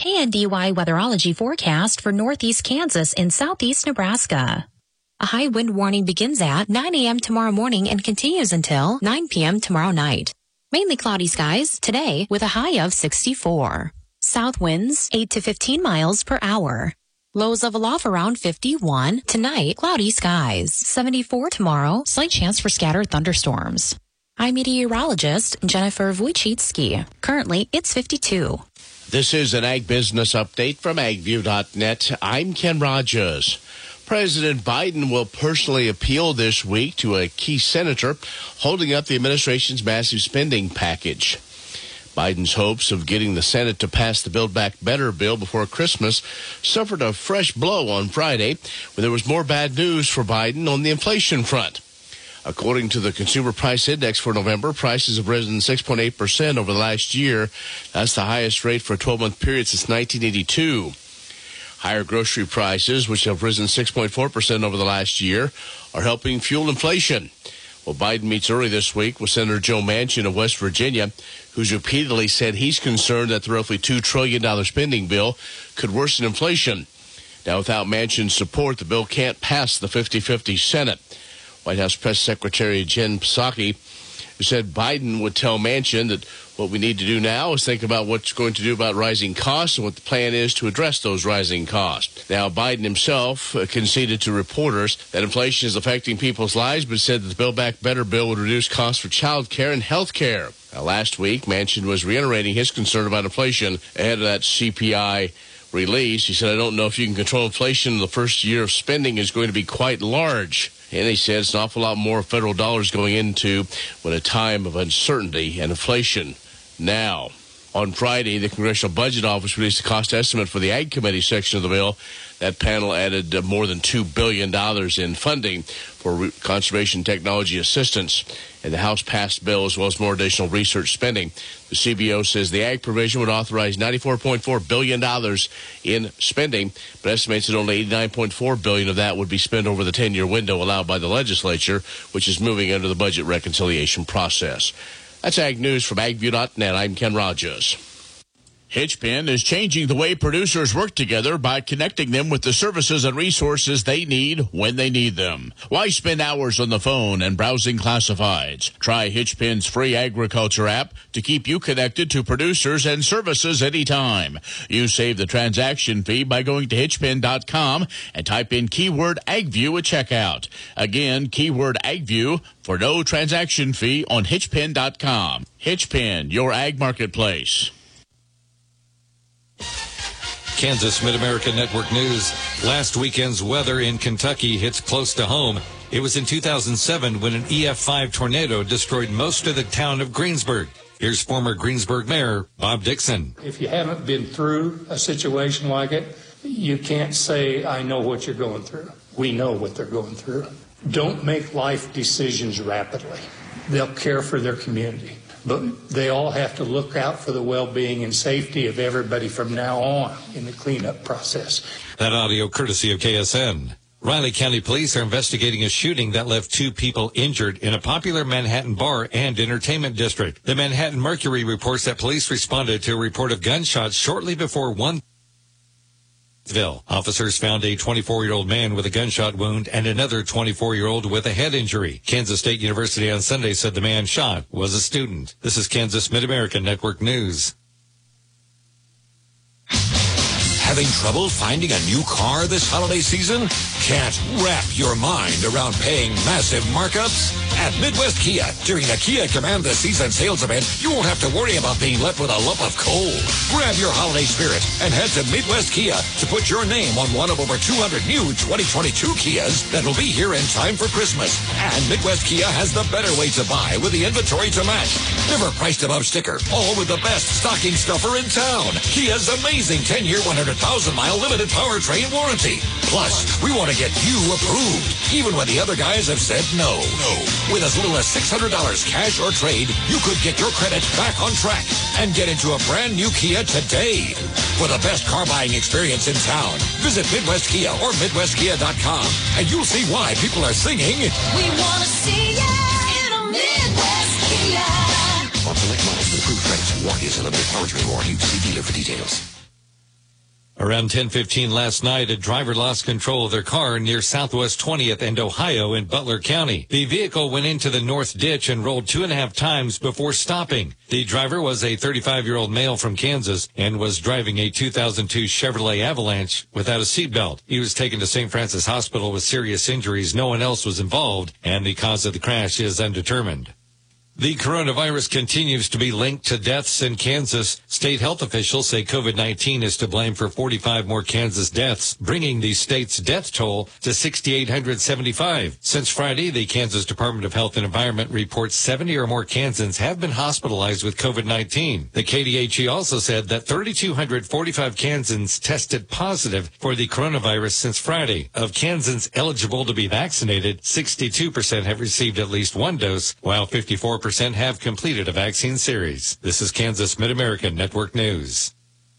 KNDY weatherology forecast for northeast Kansas and southeast Nebraska. A high wind warning begins at 9 a.m. tomorrow morning and continues until 9 p.m. tomorrow night. Mainly cloudy skies today with a high of 64. South winds 8 to 15 miles per hour. Lows of aloft around 51. Tonight, cloudy skies. 74 tomorrow. Slight chance for scattered thunderstorms. I'm meteorologist Jennifer Wojcicki. Currently, it's 52. This is an Ag Business Update from agview.net. I'm Ken Rogers. President Biden will personally appeal this week to a key senator holding up the administration's massive spending package. Biden's hopes of getting the Senate to pass the Build Back Better bill before Christmas suffered a fresh blow on Friday when there was more bad news for Biden on the inflation front. According to the Consumer Price Index for November, prices have risen 6.8% over the last year. That's the highest rate for a 12-month period since 1982. Higher grocery prices, which have risen 6.4% over the last year, are helping fuel inflation. Well, Biden meets early this week with Senator Joe Manchin of West Virginia, who's repeatedly said he's concerned that the roughly $2 trillion spending bill could worsen inflation. Now, without Manchin's support, the bill can't pass the 50-50 Senate. White House Press Secretary Jen Psaki said Biden would tell Manchin that what we need to do now is think about what's going to do about rising costs and what the plan is to address those rising costs. Now, Biden himself conceded to reporters that inflation is affecting people's lives, but said that the Build Back Better bill would reduce costs for child care and health care. Now, last week, Manchin was reiterating his concern about inflation ahead of that CPI release. He said, I don't know if you can control inflation. The first year of spending is going to be quite large. And he said it's an awful lot more federal dollars going into when a time of uncertainty and inflation. Now, on Friday, the Congressional Budget Office released a cost estimate for the Ag Committee section of the bill. That panel added more than $2 billion in funding for conservation technology assistance. And the House passed bill as well as more additional research spending. The CBO says the Ag provision would authorize $94.4 billion in spending, but estimates that only $89.4 billion of that would be spent over the 10-year window allowed by the legislature, which is moving under the budget reconciliation process. That's Ag News from agview.net. I'm Ken Rogers. Hitchpin is changing the way producers work together by connecting them with the services and resources they need when they need them. Why spend hours on the phone and browsing classifieds? Try Hitchpin's free agriculture app to keep you connected to producers and services anytime. You save the transaction fee by going to hitchpin.com and type in keyword AgView at checkout. Again, keyword AgView for no transaction fee on hitchpin.com. Hitchpin, your ag marketplace. Kansas Mid-America Network News. Last weekend's weather in Kentucky hits close to home. It was in 2007 when an EF5 tornado destroyed most of the town of Greensburg. Here's former Greensburg Mayor Bob Dixon. If you haven't been through a situation like it, you can't say, I know what you're going through. We know what they're going through. Don't make life decisions rapidly. They'll care for their community. But they all have to look out for the well-being and safety of everybody from now on in the cleanup process. That audio courtesy of KSN. Riley County Police are investigating a shooting that left 2 people injured in a popular Manhattan bar and entertainment district. The Manhattan Mercury reports that police responded to a report of gunshots shortly before 1. Officers found a 24-year-old man with a gunshot wound and another 24-year-old with a head injury. Kansas State University on Sunday said the man shot was a student. This is Kansas Mid-America Network News. Having trouble finding a new car this holiday season? Can't wrap your mind around paying massive markups? At Midwest Kia, during the Kia Command the Season sales event, you won't have to worry about being left with a lump of coal. Grab your holiday spirit and head to Midwest Kia to put your name on one of over 200 new 2022 Kias that will be here in time for Christmas. And Midwest Kia has the better way to buy with the inventory to match. Never priced above sticker, all with the best stocking stuffer in town. Kia's amazing 10-year, 100,000-mile limited powertrain warranty. Plus, we want to get you approved, even when the other guys have said no. With as little as $600 cash or trade, you could get your credit back on track and get into a brand new Kia today. For the best car buying experience in town, visit Midwest Kia or MidwestKia.com, and you'll see why people are singing, we want to see ya in a Midwest Kia. On select models with approved credits, warranty is a limited powertrain warranty. See dealer for details. Around 10:15 last night, a driver lost control of their car near Southwest 20th and Ohio in Butler County. The vehicle went into the north ditch and rolled 2.5 times before stopping. The driver was a 35-year-old male from Kansas and was driving a 2002 Chevrolet Avalanche without a seatbelt. He was taken to St. Francis Hospital with serious injuries. No one else was involved, and the cause of the crash is undetermined. The coronavirus continues to be linked to deaths in Kansas. State health officials say COVID-19 is to blame for 45 more Kansas deaths, bringing the state's death toll to 6,875. Since Friday, the Kansas Department of Health and Environment reports 70 or more Kansans have been hospitalized with COVID-19. The KDHE also said that 3,245 Kansans tested positive for the coronavirus since Friday. Of Kansans eligible to be vaccinated, 62% have received at least one dose, while 54% have completed a vaccine series. This is Kansas Mid-American Network News.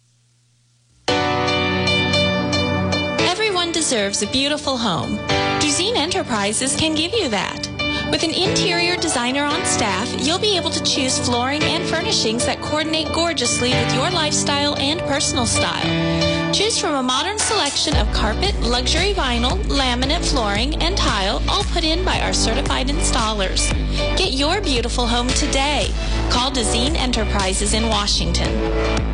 Everyone deserves a beautiful home. Duzine Enterprises can give you that. With an interior designer on staff, you'll be able to choose flooring and furnishings that coordinate gorgeously with your lifestyle and personal style. Choose from a modern selection of carpet, luxury vinyl, laminate flooring, and tile, all put in by our certified installers. Get your beautiful home today. Call Duzine Enterprises in Washington.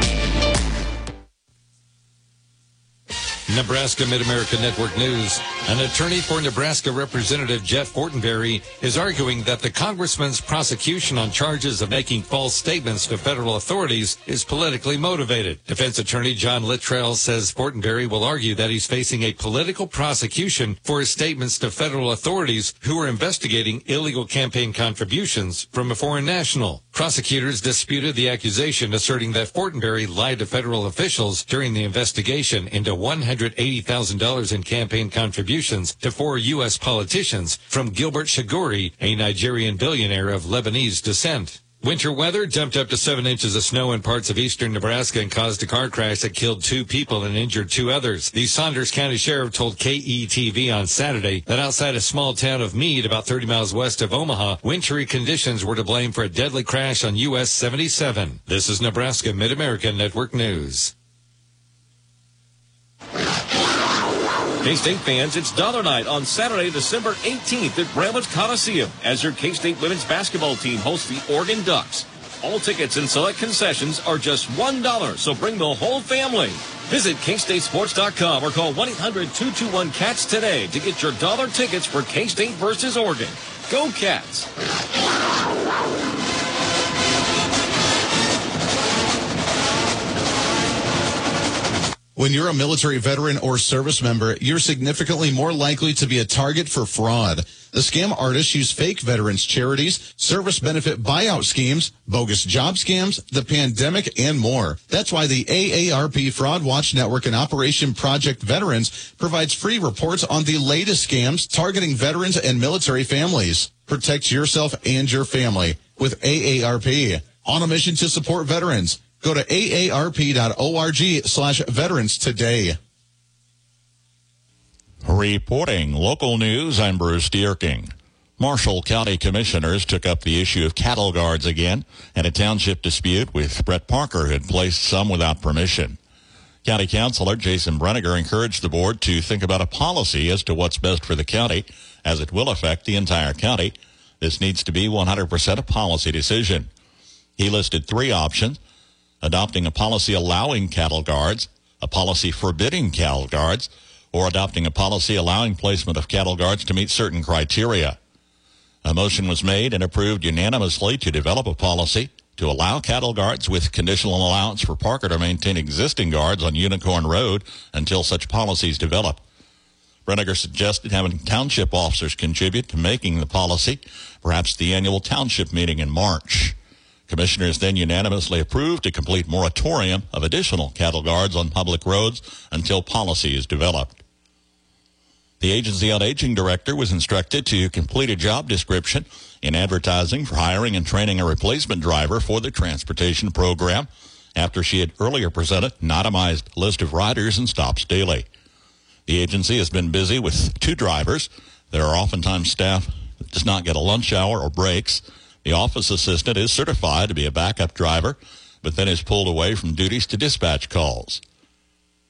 Nebraska Mid-America Network News. An attorney for Nebraska Representative Jeff Fortenberry is arguing that the congressman's prosecution on charges of making false statements to federal authorities is politically motivated. Defense attorney John Littrell says Fortenberry will argue that he's facing a political prosecution for his statements to federal authorities who are investigating illegal campaign contributions from a foreign national. Prosecutors disputed the accusation, asserting that Fortenberry lied to federal officials during the investigation into $180,000 in campaign contributions to 4 U.S. politicians from Gilbert Shaguri, a Nigerian billionaire of Lebanese descent. Winter weather dumped up to 7 inches of snow in parts of eastern Nebraska and caused a car crash that killed 2 people and injured 2 others. The Saunders County Sheriff told KETV on Saturday that outside a small town of Meade, about 30 miles west of Omaha, wintry conditions were to blame for a deadly crash on US 77. This is Nebraska Mid-America Network News. K-State fans, it's Dollar Night on Saturday, December 18th at Bramlett Coliseum as your K-State women's basketball team hosts the Oregon Ducks. All tickets and select concessions are just $1, so bring the whole family. Visit KStateSports.com or call 1-800-221-CATS today to get your dollar tickets for K-State versus Oregon. Go Cats! When you're a military veteran or service member, you're significantly more likely to be a target for fraud. The scam artists use fake veterans charities, service benefit buyout schemes, bogus job scams, the pandemic, and more. That's why the AARP Fraud Watch Network and Operation Project Veterans provides free reports on the latest scams targeting veterans and military families. Protect yourself and your family with AARP. On a mission to support veterans. Go to aarp.org/veterans today. Reporting local news, I'm Bruce Dierking. Marshall County commissioners took up the issue of cattle guards again in a township dispute with Brett Parker, who had placed some without permission. County Councilor Jason Brenniger encouraged the board to think about a policy as to what's best for the county, as it will affect the entire county. This needs to be 100% a policy decision. He listed 3 options: adopting a policy allowing cattle guards, a policy forbidding cattle guards, or adopting a policy allowing placement of cattle guards to meet certain criteria. A motion was made and approved unanimously to develop a policy to allow cattle guards with conditional allowance for Parker to maintain existing guards on Unicorn Road until such policies develop. Brenniger suggested having township officers contribute to making the policy, perhaps the annual township meeting in March. Commissioners then unanimously approved a complete moratorium of additional cattle guards on public roads until policy is developed. The Agency on Aging director was instructed to complete a job description in advertising for hiring and training a replacement driver for the transportation program after she had earlier presented an itemized list of riders and stops daily. The agency has been busy with 2 drivers. There are oftentimes staff that does not get a lunch hour or breaks. The office assistant is certified to be a backup driver, but then is pulled away from duties to dispatch calls.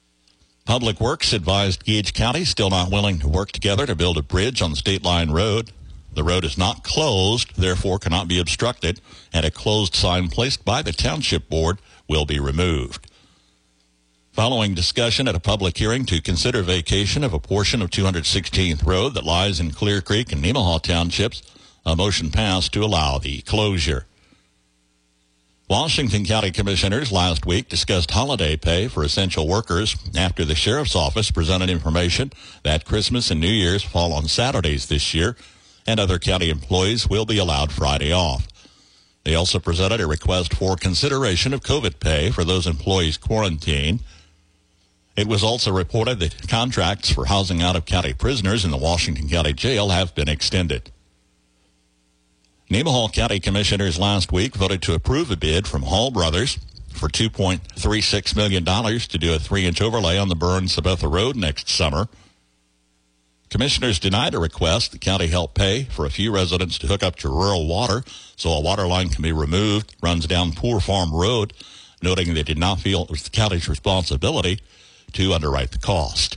Public Works advised Gage County still not willing to work together to build a bridge on State Line Road. The road is not closed, therefore cannot be obstructed, and a closed sign placed by the Township Board will be removed. Following discussion at a public hearing to consider vacation of a portion of 216th Road that lies in Clear Creek and Nemaha Townships, a motion passed to allow the closure. Washington County Commissioners last week discussed holiday pay for essential workers after the Sheriff's Office presented information that Christmas and New Year's fall on Saturdays this year, and other county employees will be allowed Friday off. They also presented a request for consideration of COVID pay for those employees quarantined. It was also reported that contracts for housing out-of-county prisoners in the Washington County Jail have been extended. Nemaha County Commissioners last week voted to approve a bid from Hall Brothers for $2.36 million to do a 3-inch overlay on the Burns-Sabetha Road next summer. Commissioners denied a request the county help pay for a few residents to hook up to rural water so a water line can be removed, runs down Poor Farm Road, noting they did not feel it was the county's responsibility to underwrite the cost.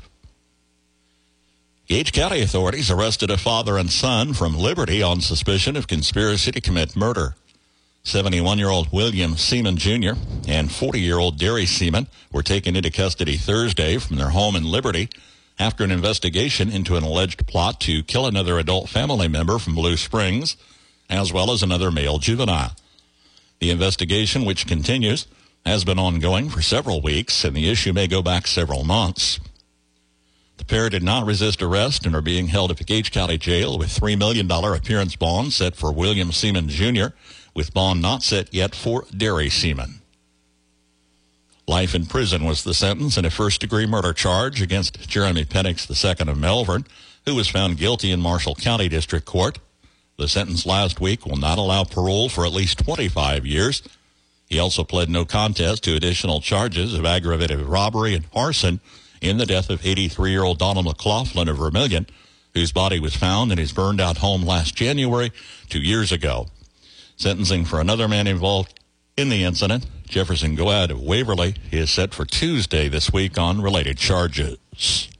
Gage County authorities arrested a father and son from Liberty on suspicion of conspiracy to commit murder. 71-year-old William Seaman Jr. and 40-year-old Derry Seaman were taken into custody Thursday from their home in Liberty after an investigation into an alleged plot to kill another adult family member from Blue Springs, as well as another male juvenile. The investigation, which continues, has been ongoing for several weeks, and the issue may go back several months. The pair did not resist arrest and are being held at the Gage County Jail with $3 million appearance bond set for William Seaman Jr., with bond not set yet for Derry Seaman. Life in prison was the sentence in a first-degree murder charge against Jeremy Penix II of Melbourne, who was found guilty in Marshall County District Court. The sentence last week will not allow parole for at least 25 years. He also pled no contest to additional charges of aggravated robbery and arson in the death of 83-year-old Donald McLaughlin of Vermilion, whose body was found in his burned-out home last January, 2 years ago. Sentencing for another man involved in the incident, Jefferson Goad of Waverly, is set for Tuesday this week on related charges.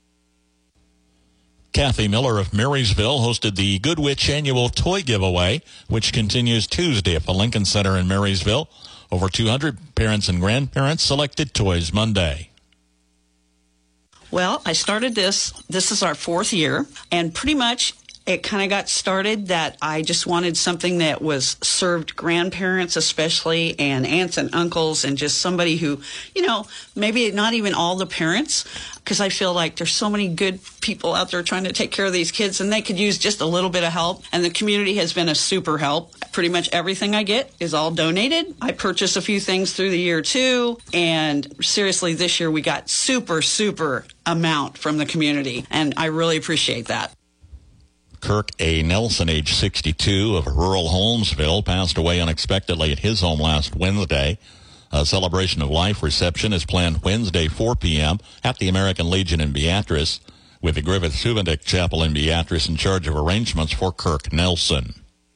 Kathy Miller of Marysville hosted the Good Witch annual toy giveaway, which continues Tuesday at the Lincoln Center in Marysville. Over 200 parents and grandparents selected toys Monday. Well, I started this is our 4th year, and pretty much it kind of got started that I just wanted something that was served grandparents especially, and aunts and uncles, and just somebody who, maybe not even all the parents, because I feel like there's so many good people out there trying to take care of these kids, and they could use just a little bit of help, and the community has been a super help. Pretty much everything I get is all donated. I purchase a few things through the year too, and seriously, this year we got super amount from the community, and I really appreciate that. Kirk A. Nelson, age 62, of rural Holmesville, passed away unexpectedly at his home last Wednesday. A celebration of life reception is planned Wednesday, 4 p.m. at the American Legion in Beatrice, with the Griffith Suvendick Chapel in Beatrice in charge of arrangements for Kirk Nelson.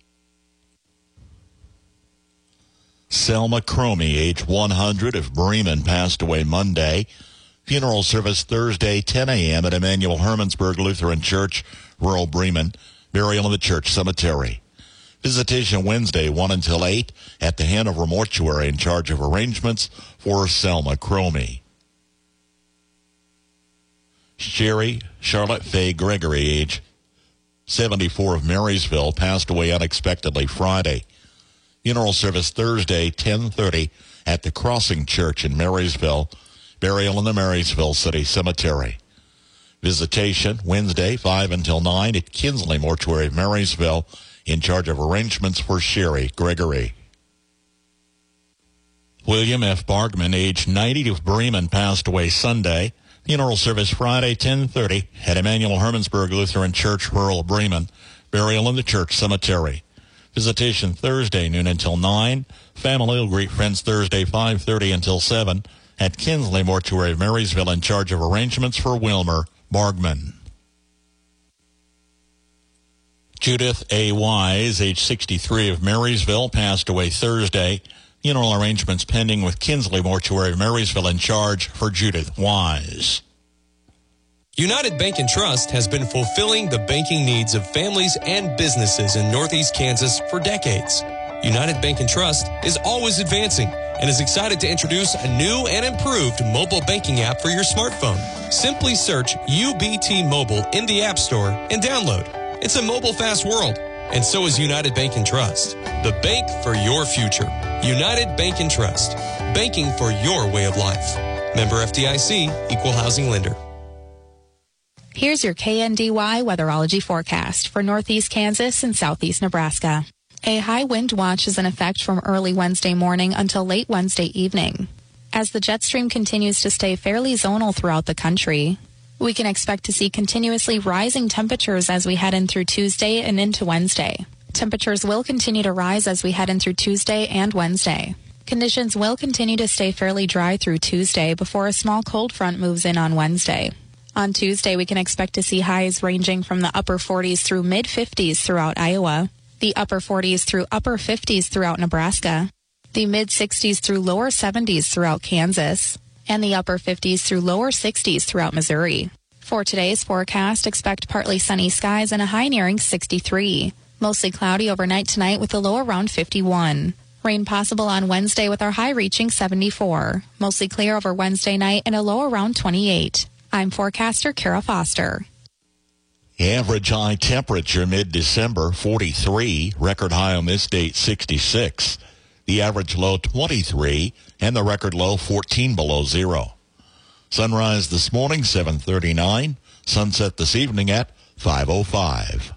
Selma Cromie, age 100, of Bremen, passed away Monday. Funeral service Thursday, 10 a.m. at Emmanuel Hermannsburg Lutheran Church, rural Bremen. Burial in the church cemetery. Visitation Wednesday, 1 until 8, at the Hanover Mortuary in charge of arrangements for Selma Cromie. Sherry Charlotte Faye Gregory, age 74, of Marysville, passed away unexpectedly Friday. Funeral service Thursday, 10:30, at the Crossing Church in Marysville. Burial in the Marysville City Cemetery. Visitation Wednesday, 5 until 9, at Kinsley Mortuary of Marysville, in charge of arrangements for Sherry Gregory. William F. Bargman, age 90, of Bremen, passed away Sunday. Funeral service Friday, 10:30, at Emmanuel Hermannsburg Lutheran Church, rural Bremen. Burial in the church cemetery. Visitation Thursday, noon until 9. Family will greet friends Thursday, 5:30 until 7, at Kinsley Mortuary of Marysville, in charge of arrangements for Wilmer Bargman. Judith A. Wise, age 63, of Marysville, passed away Thursday. Funeral arrangements pending with Kinsley Mortuary, Marysville, in charge for Judith Wise. United Bank and Trust has been fulfilling the banking needs of families and businesses in Northeast Kansas for decades. United Bank and Trust is always advancing and is excited to introduce a new and improved mobile banking app for your smartphone. Simply search UBT Mobile in the App Store and download. It's a mobile-fast world, and so is United Bank and Trust, the bank for your future. United Bank and Trust, banking for your way of life. Member FDIC, Equal Housing Lender. Here's your KNDY weatherology forecast for Northeast Kansas and Southeast Nebraska. A high wind watch is in effect from early Wednesday morning until late Wednesday evening. As the jet stream continues to stay fairly zonal throughout the country, we can expect to see continuously rising temperatures as we head in through Tuesday and into Wednesday. Temperatures will continue to rise as we head in through Tuesday and Wednesday. Conditions will continue to stay fairly dry through Tuesday before a small cold front moves in on Wednesday. On Tuesday, we can expect to see highs ranging from the upper 40s through mid-50s throughout Iowa, the upper 40s through upper 50s throughout Nebraska, the mid-60s through lower 70s throughout Kansas, and the upper 50s through lower 60s throughout Missouri. For today's forecast, expect partly sunny skies and a high nearing 63. Mostly cloudy overnight tonight with a low around 51. Rain possible on Wednesday with our high reaching 74. Mostly clear over Wednesday night and a low around 28. I'm forecaster Kara Foster. Average high temperature mid-December, 43. Record high on this date, 66. The average low, 23. And the record low, 14 below zero. Sunrise this morning, 7:39. Sunset this evening at 5:05.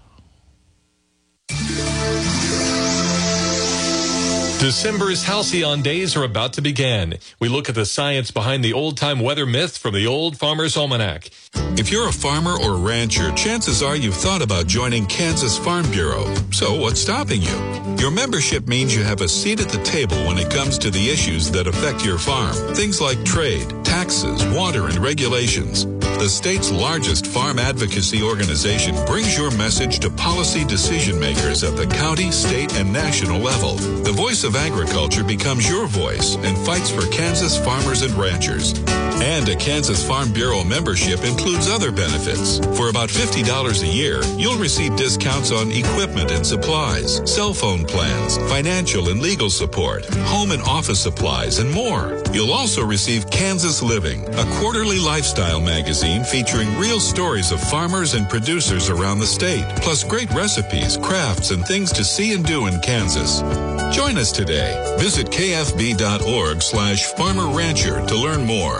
December's Halcyon Days are about to begin. We look at the science behind the old-time weather myth from the Old Farmer's Almanac. If you're a farmer or rancher, chances are you've thought about joining Kansas Farm Bureau. So what's stopping you? Your membership means you have a seat at the table when it comes to the issues that affect your farm. Things like trade, taxes, water, and regulations. The state's largest farm advocacy organization brings your message to policy decision makers at the county, state, and national level. The voice of agriculture becomes your voice and fights for Kansas farmers and ranchers. And a Kansas Farm Bureau membership includes other benefits. For about $50 a year, you'll receive discounts on equipment and supplies, cell phone plans, financial and legal support, home and office supplies, and more. You'll also receive Kansas Living, a quarterly lifestyle magazine featuring real stories of farmers and producers around the state, plus great recipes, crafts, and things to see and do in Kansas. Join us today. Visit kfb.org/farmer-rancher to learn more.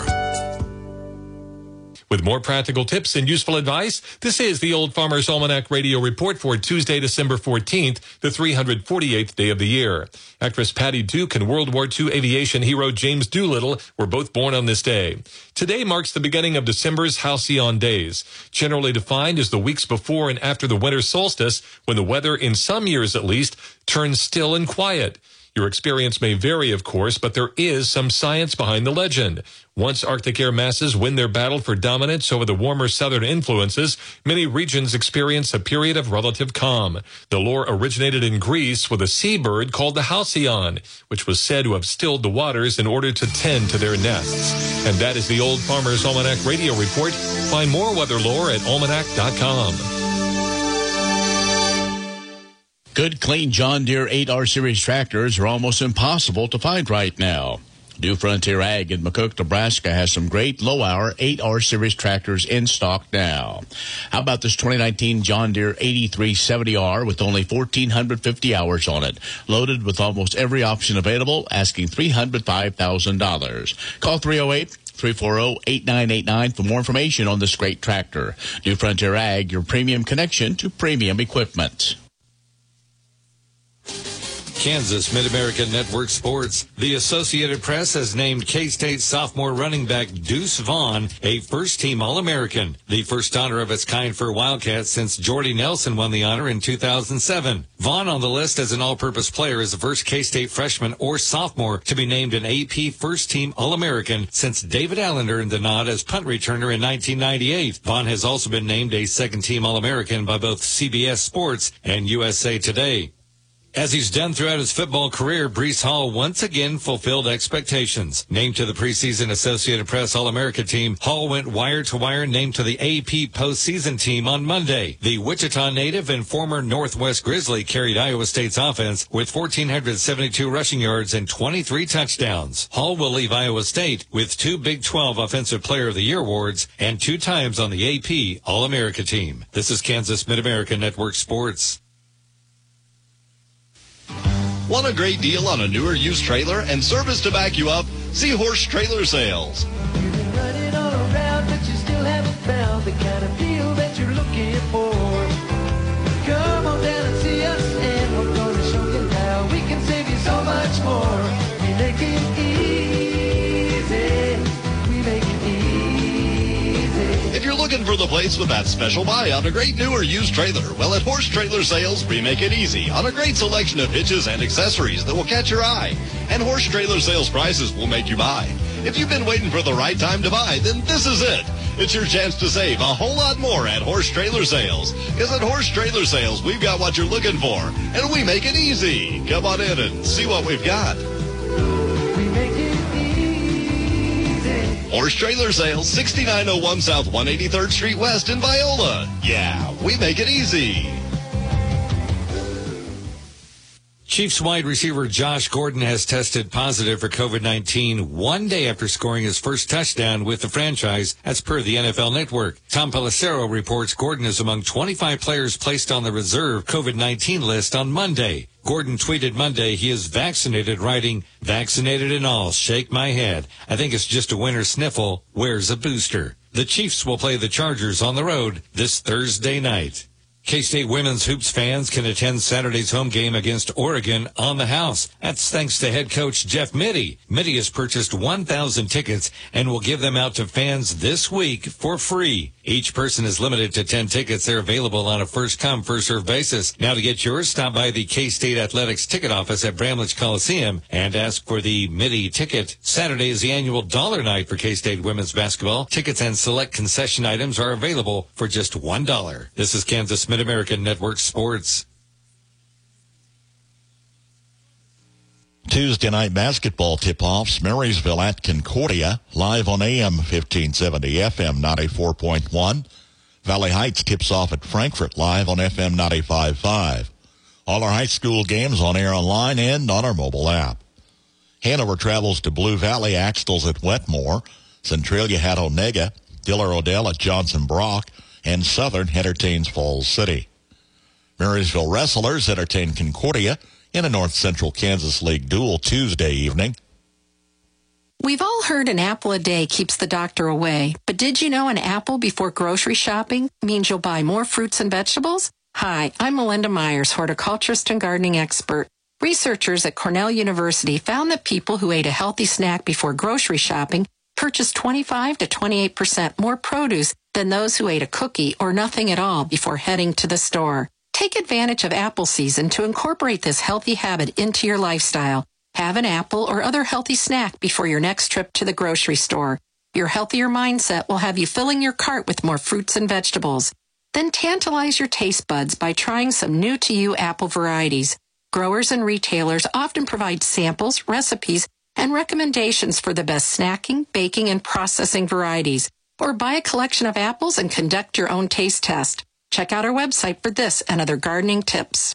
With more practical tips and useful advice, this is the Old Farmer's Almanac Radio Report for Tuesday, December 14th, the 348th day of the year. Actress Patty Duke and World War II aviation hero James Doolittle were both born on this day. Today marks the beginning of December's Halcyon Days, generally defined as the weeks before and after the winter solstice, when the weather, in some years at least, turns still and quiet. Your experience may vary, of course, but there is some science behind the legend. Once Arctic air masses win their battle for dominance over the warmer southern influences, many regions experience a period of relative calm. The lore originated in Greece with a seabird called the halcyon, which was said to have stilled the waters in order to tend to their nests. And that is the Old Farmer's Almanac Radio Report. Find more weather lore at almanac.com. Good, clean John Deere 8R Series tractors are almost impossible to find right now. New Frontier Ag in McCook, Nebraska has some great low-hour 8R Series tractors in stock now. How about this 2019 John Deere 8370R with only 1,450 hours on it, loaded with almost every option available, asking $305,000. Call 308-340-8989 for more information on this great tractor. New Frontier Ag, your premium connection to premium equipment. Kansas Mid-American Network Sports. The Associated Press has named K-State sophomore running back Deuce Vaughn a first-team All-American, the first honor of its kind for Wildcats since Jordy Nelson won the honor in 2007. Vaughn on the list as an all-purpose player is the first K-State freshman or sophomore to be named an AP first-team All-American since David Allen earned the nod as punt returner in 1998. Vaughn has also been named a second-team All-American by both CBS Sports and USA Today. As he's done throughout his football career, Breece Hall once again fulfilled expectations. Named to the preseason Associated Press All-America team, Hall went wire to wire, named to the AP postseason team on Monday. The Wichita native and former Northwest Grizzly carried Iowa State's offense with 1,472 rushing yards and 23 touchdowns. Hall will leave Iowa State with 2 Big 12 Offensive Player of the Year awards and 2 times on the AP All-America team. This is Kansas Mid-America Network Sports. Want a great deal on a newer used trailer and service to back you up? See Horse Trailer Sales. You've been running all around, but you still haven't found the kind of deal that you're looking for. Come on down and see us, and we're going to show you how we can save you so much more. We make it easy. We make it easy. If you're looking for the place with that special buy on a great new or used trailer, well, at Horse Trailer Sales, we make it easy on a great selection of hitches and accessories that will catch your eye. And Horse Trailer Sales prices will make you buy. If you've been waiting for the right time to buy, then this is it. It's your chance to save a whole lot more at Horse Trailer Sales. Because at Horse Trailer Sales, we've got what you're looking for, and we make it easy. Come on in and see what we've got. We make it easy. Horse Trailer Sales, 6901 South 183rd Street West in Viola. Yeah, we make it easy. Chiefs wide receiver Josh Gordon has tested positive for COVID-19 one day after scoring his first touchdown with the franchise, as per the NFL Network. Tom Pelissero reports Gordon is among 25 players placed on the reserve COVID-19 list on Monday. Gordon tweeted Monday he is vaccinated, writing, "Vaccinated and all, shake my head. I think it's just a winter sniffle. Where's a booster?" The Chiefs will play the Chargers on the road this Thursday night. K-State women's hoops fans can attend Saturday's home game against Oregon on the house. That's thanks to head coach Jeff Mittie. Mittie has purchased 1,000 tickets and will give them out to fans this week for free. Each person is limited to 10 tickets. They're available on a first-come, first-served basis. Now to get yours, stop by the K-State Athletics ticket office at Bramlage Coliseum and ask for the Mittie ticket. Saturday is the annual Dollar Night for K-State women's basketball. Tickets and select concession items are available for just $1. This is Kansas Mid-American Network Sports. Tuesday night basketball tip-offs, Marysville at Concordia, live on AM 1570, FM 94.1. Valley Heights tips off at Frankfort, live on FM 95.5. All our high school games on air online and on our mobile app. Hanover travels to Blue Valley, Axtell's at Wetmore, Centralia at Onega, Diller Odell at Johnson Brock, and Southern entertains Falls City. Marysville Wrestlers entertain Concordia in a North Central Kansas League duel Tuesday evening. We've all heard an apple a day keeps the doctor away, but did you know an apple before grocery shopping means you'll buy more fruits and vegetables? Hi, I'm Melinda Myers, horticulturist and gardening expert. Researchers at Cornell University found that people who ate a healthy snack before grocery shopping purchased 25 to 28% more produce than those who ate a cookie or nothing at all before heading to the store. Take advantage of apple season to incorporate this healthy habit into your lifestyle. Have an apple or other healthy snack before your next trip to the grocery store. Your healthier mindset will have you filling your cart with more fruits and vegetables. Then tantalize your taste buds by trying some new-to-you apple varieties. Growers and retailers often provide samples, recipes, and recommendations for the best snacking, baking, and processing varieties. Or buy a collection of apples and conduct your own taste test. Check out our website for this and other gardening tips.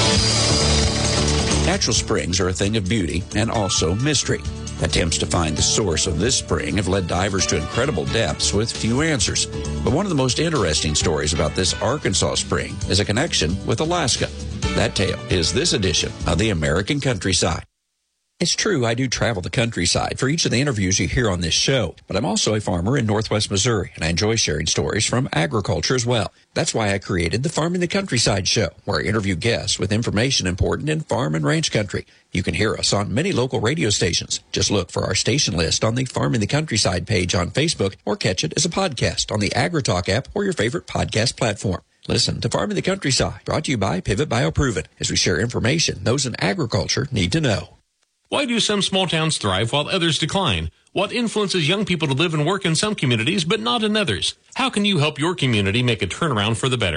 Natural springs are a thing of beauty and also mystery. Attempts to find the source of this spring have led divers to incredible depths with few answers. But one of the most interesting stories about this Arkansas spring is a connection with Alaska. That tale is this edition of the American Countryside. It's true, I do travel the countryside for each of the interviews you hear on this show, but I'm also a farmer in Northwest Missouri, and I enjoy sharing stories from agriculture as well. That's why I created the Farm in the Countryside show, where I interview guests with information important in farm and ranch country. You can hear us on many local radio stations. Just look for our station list on the Farm in the Countryside page on Facebook, or catch it as a podcast on the AgriTalk app or your favorite podcast platform. Listen to Farm in the Countryside, brought to you by Pivot BioProven, as we share information those in agriculture need to know. Why do some small towns thrive while others decline? What influences young people to live and work in some communities but not in others? How can you help your community make a turnaround for the better?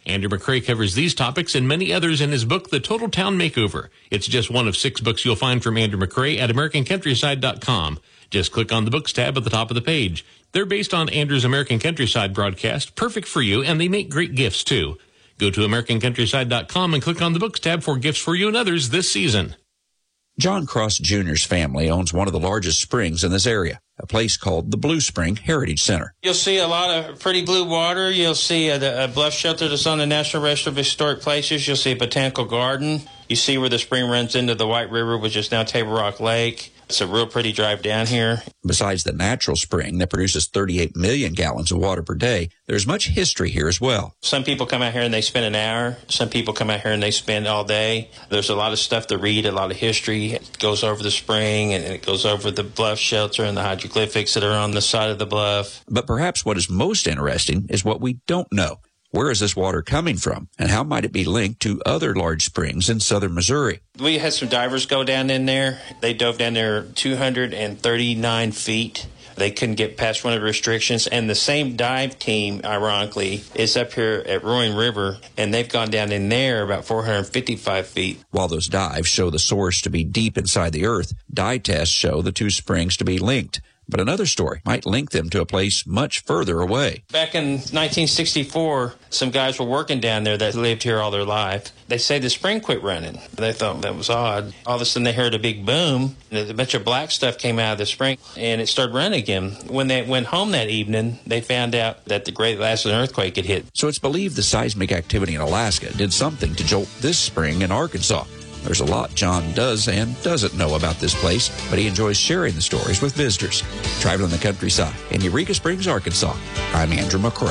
Andrew McCrae covers these topics and many others in his book, The Total Town Makeover. It's just one of 6 books you'll find from Andrew McCrae at AmericanCountryside.com. Just click on the books tab at the top of the page. They're based on Andrew's American Countryside broadcast, perfect for you, and they make great gifts, too. Go to AmericanCountryside.com and click on the books tab for gifts for you and others this season. John Cross Jr.'s family owns one of the largest springs in this area, a place called the Blue Spring Heritage Center. You'll see a lot of pretty blue water. You'll see a bluff shelter that's on the National Register of Historic Places. You'll see a botanical garden. You see where the spring runs into the White River, which is now Table Rock Lake. It's a real pretty drive down here. Besides the natural spring that produces 38 million gallons of water per day, there's much history here as well. Some people come out here and they spend an hour. Some people come out here and they spend all day. There's a lot of stuff to read, a lot of history. It goes over the spring and it goes over the bluff shelter and the hieroglyphics that are on the side of the bluff. But perhaps what is most interesting is what we don't know. Where is this water coming from, and how might it be linked to other large springs in southern Missouri? We had some divers go down in there. They dove down there 239 feet. They couldn't get past one of the restrictions. And the same dive team, ironically, is up here at Roaring River, and they've gone down in there about 455 feet. While those dives show the source to be deep inside the earth, dye tests show the two springs to be linked. But another story might link them to a place much further away. Back in 1964, some guys were working down there that lived here all their life. They say the spring quit running. They thought that was odd. All of a sudden, they heard a big boom, and a bunch of black stuff came out of the spring, and it started running again. When they went home that evening, they found out that the Great Alaska earthquake had hit. So it's believed the seismic activity in Alaska did something to jolt this spring in Arkansas. There's a lot John does and doesn't know about this place, but he enjoys sharing the stories with visitors. Traveling the countryside in Eureka Springs, Arkansas, I'm Andrew McCrae.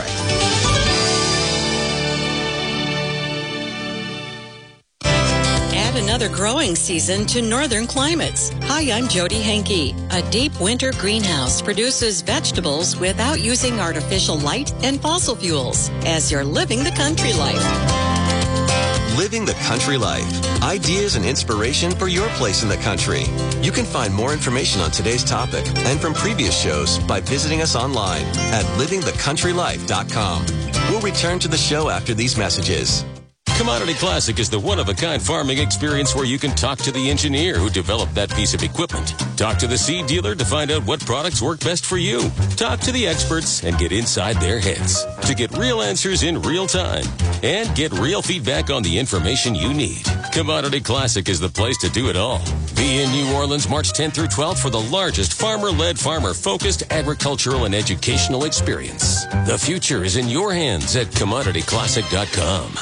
Add another growing season to northern climates. Hi, I'm Jody Henke. A deep winter greenhouse produces vegetables without using artificial light and fossil fuels, as you're living the country life. Living the Country Life. Ideas and inspiration for your place in the country. You can find more information on today's topic and from previous shows by visiting us online at livingthecountrylife.com. We'll return to the show after these messages. Commodity Classic is the one-of-a-kind farming experience where you can talk to the engineer who developed that piece of equipment. Talk to the seed dealer to find out what products work best for you. Talk to the experts and get inside their heads to get real answers in real time and get real feedback on the information you need. Commodity Classic is the place to do it all. Be in New Orleans March 10th through 12th for the largest farmer-led, farmer-focused agricultural and educational experience. The future is in your hands at CommodityClassic.com.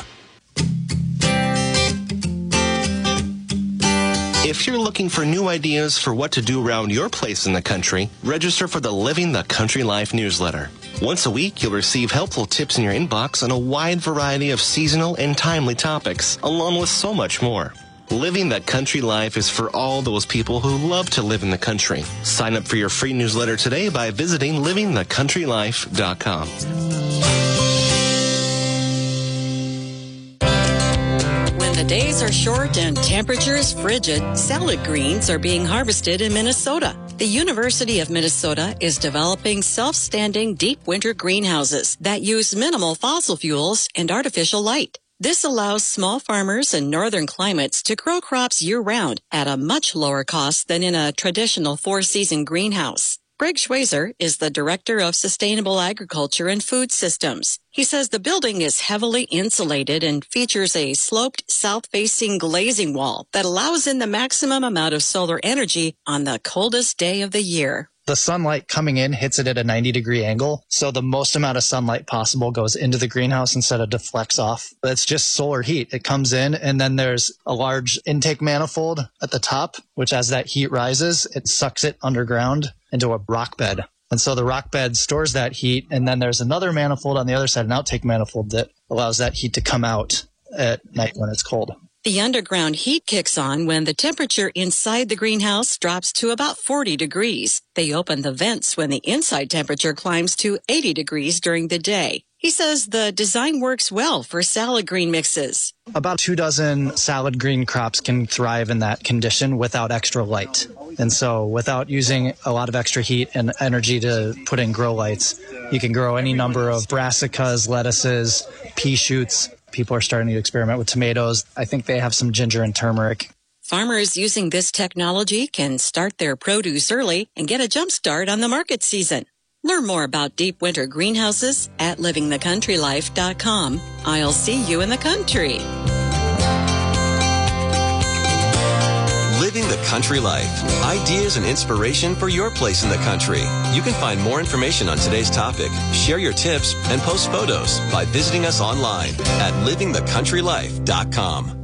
If you're looking for new ideas for what to do around your place in the country, register for the Living the Country Life newsletter. Once a week, you'll receive helpful tips in your inbox on a wide variety of seasonal and timely topics, along with so much more. Living the Country Life is for all those people who love to live in the country. Sign up for your free newsletter today by visiting livingthecountrylife.com. The days are short and temperatures frigid. Salad greens are being harvested in Minnesota. The University of Minnesota is developing self-standing deep winter greenhouses that use minimal fossil fuels and artificial light. This allows small farmers in northern climates to grow crops year-round at a much lower cost than in a traditional four-season greenhouse. Greg Schweizer is the Director of Sustainable Agriculture and Food Systems. He says the building is heavily insulated and features a sloped south-facing glazing wall that allows in the maximum amount of solar energy on the coldest day of the year. The sunlight coming in hits it at a 90-degree angle, so the most amount of sunlight possible goes into the greenhouse instead of deflects off. It's just solar heat. It comes in, and then there's a large intake manifold at the top, which as that heat rises, it sucks it underground into a rock bed. And so the rock bed stores that heat, and then there's another manifold on the other side, an outtake manifold that allows that heat to come out at night when it's cold. The underground heat kicks on when the temperature inside the greenhouse drops to about 40 degrees. They open the vents when the inside temperature climbs to 80 degrees during the day. He says the design works well for salad green mixes. About 24 salad green crops can thrive in that condition without extra light. And so without using a lot of extra heat and energy to put in grow lights, you can grow any number of brassicas, lettuces, pea shoots, People are starting to experiment with tomatoes. I think they have some ginger and turmeric. Farmers using this technology can start their produce early and get a jump start on the market season. Learn more about deep winter greenhouses at livingthecountrylife.com. I'll see you in the country. Living the Country Life. Ideas and inspiration for your place in the country. You can find more information on today's topic, share your tips, and post photos by visiting us online at livingthecountrylife.com.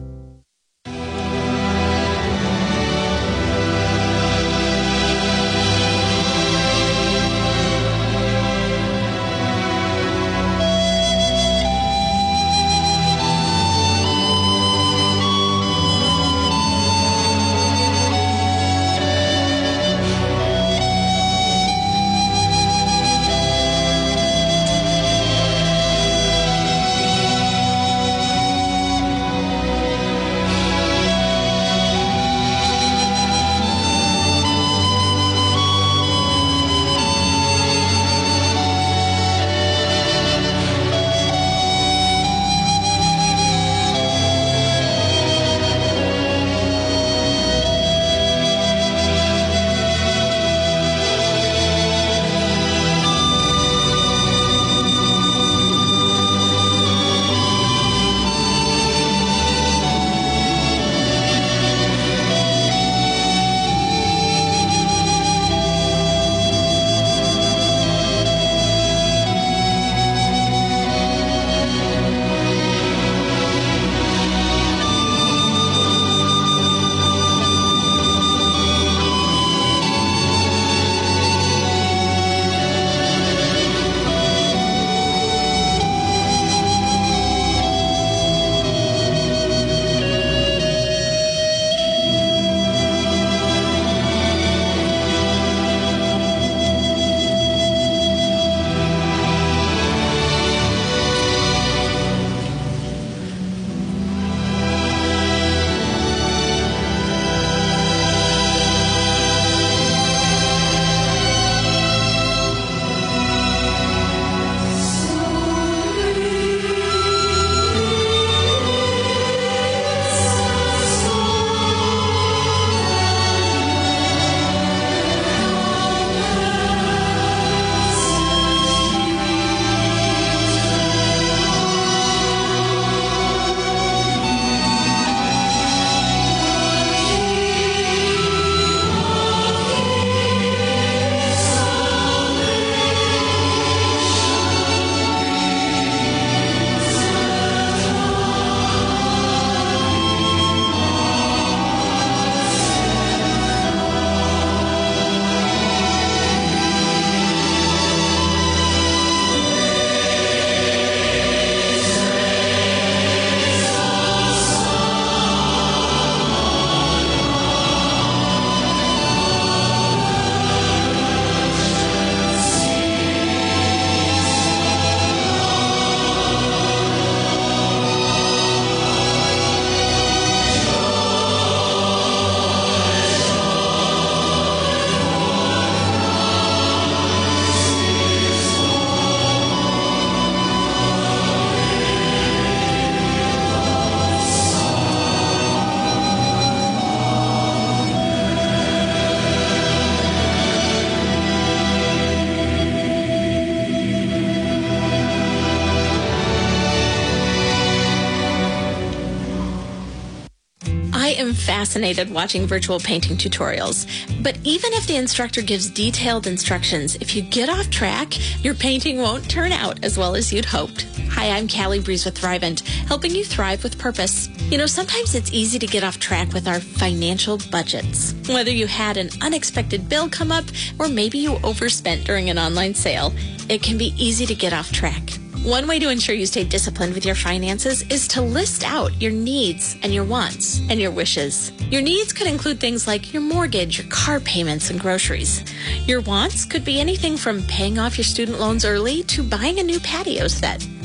am fascinated watching virtual painting tutorials. But even if the instructor gives detailed instructions, if you get off track, your painting won't turn out as well as you'd hoped. Hi, I'm Callie Breeze with Thrivent, helping you thrive with purpose. You know, sometimes it's easy to get off track with our financial budgets. Whether you had an unexpected bill come up or maybe you overspent during an online sale, it can be easy to get off track. One way to ensure you stay disciplined with your finances is to list out your needs and your wants and your wishes. Your needs could include things like your mortgage, your car payments, and groceries. Your wants could be anything from paying off your student loans early to buying a new patio set.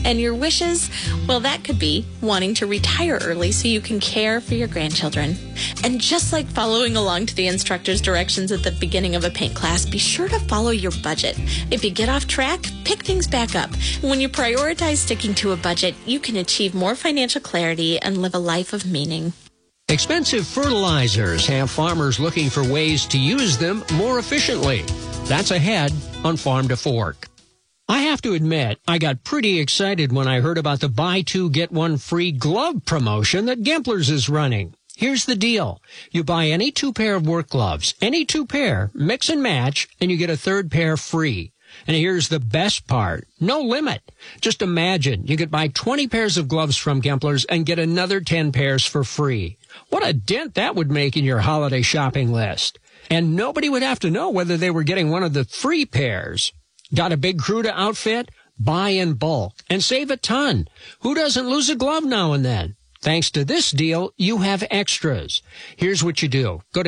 And your wishes, well, that could be wanting to retire early so you can care for your grandchildren. And just like following along to the instructor's directions at the beginning of a paint class, be sure to follow your budget. If you get off track, pick things back up. When you prioritize sticking to a budget, you can achieve more financial clarity and live a life of meaning. Expensive fertilizers have farmers looking for ways to use them more efficiently. That's ahead on Farm to Fork. I have to admit, I got pretty excited when I heard about the buy two, get one free glove promotion that Gempler's is running. Here's the deal. You buy any 2 pair of work gloves, any 2 pair, mix and match, and you get a 3rd pair free. And here's the best part. No limit. Just imagine you could buy 20 pairs of gloves from Gempler's and get another 10 pairs for free. What a dent that would make in your holiday shopping list. And nobody would have to know whether they were getting one of the free pairs. Got a big crew to outfit? Buy in bulk and save a ton. Who doesn't lose a glove now and then? Thanks to this deal, you have extras. Here's what you do. Go to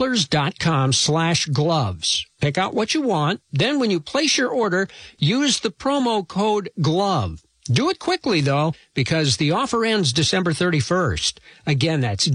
Gemplers.com/gloves. Pick out what you want. Then when you place your order, use the promo code GLOVE. Do it quickly, though, because the offer ends December 31st. Again, that's